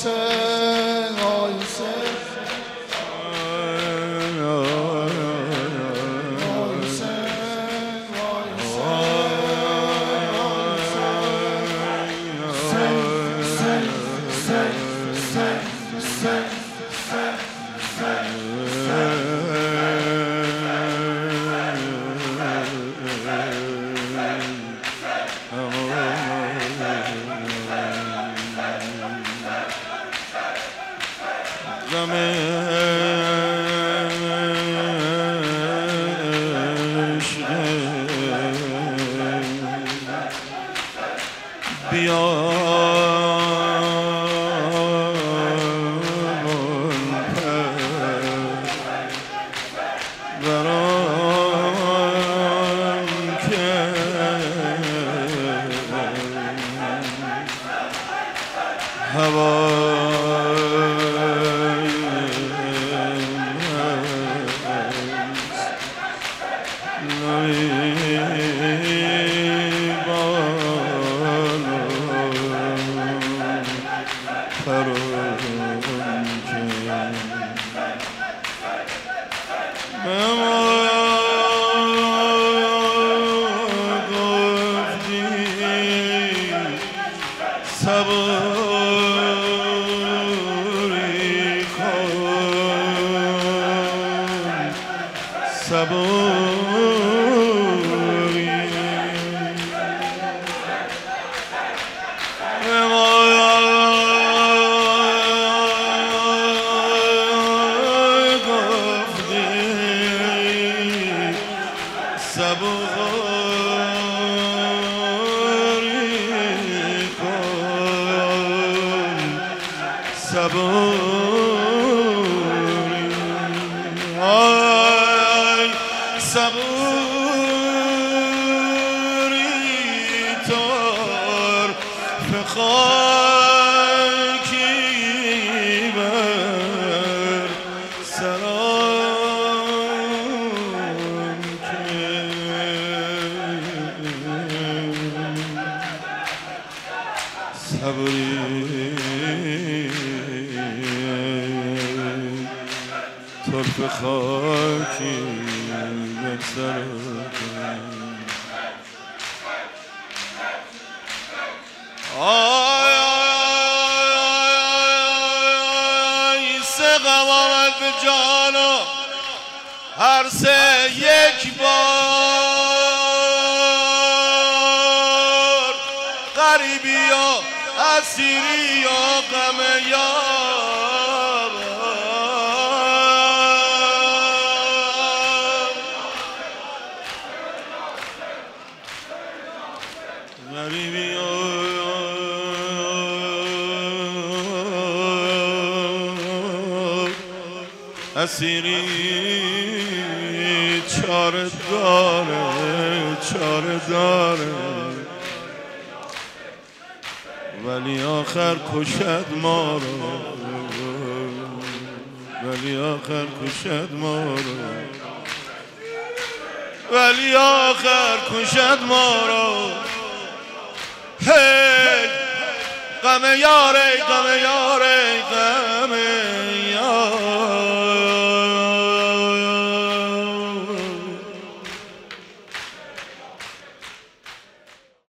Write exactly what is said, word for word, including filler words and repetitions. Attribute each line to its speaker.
Speaker 1: حسین آی حسین
Speaker 2: بیا برام که هوای صبوری کن صبوری گفتی صبوری کن صبوری آی صبوری طرف خاکی بر سرم که صبوری طرف خاکی بر سرم آی آی سه قوامت به جانا هر سه یک بار غریبی یا اسیری یا غم یار غریبی یا اسیری چاره داره چاره داره ولی آخر کشد ما رو ولی آخر کشد ما رو ولی آخر کشد ما رو هی غم یاره غم یاره غم